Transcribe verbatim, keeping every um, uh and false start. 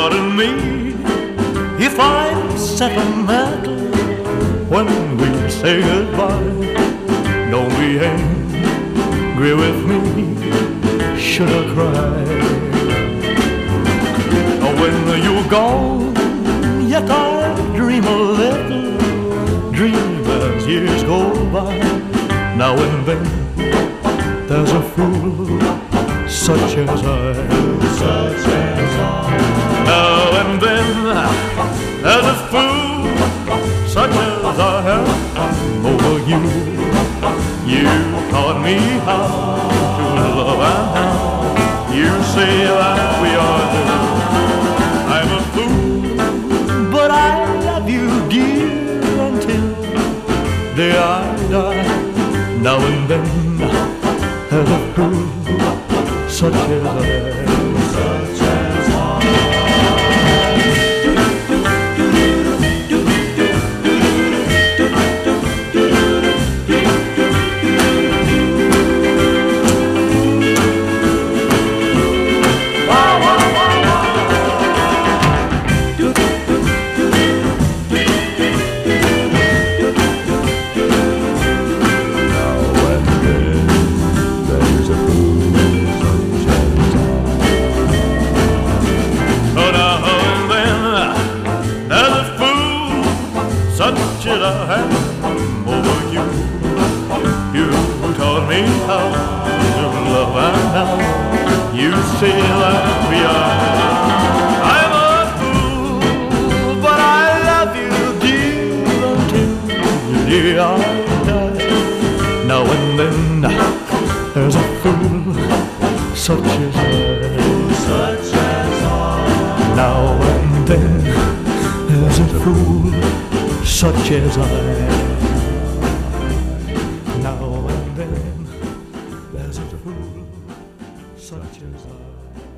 pardon me if I'm sentimental when we say goodbye. Don't be angry with me, should I cry? When you're gone, yet I dream a little dream as years go by. Now and then there's a fool such as I, such as I. Now and then there's a fool such as I am over you. You taught me how to love, and now you say that we are two. I'm a fool, but I love you, dear, until the day I die. Now and then there's a fool such as I, such as I. Such as I am over you. You taught me how to love, and now you say that we are. I'm a fool, but I love you, dear, until the day I die. Now and then there's a fool such as I, such as I. Now and then there's a fool such as I. Now and then there's a fool such as I.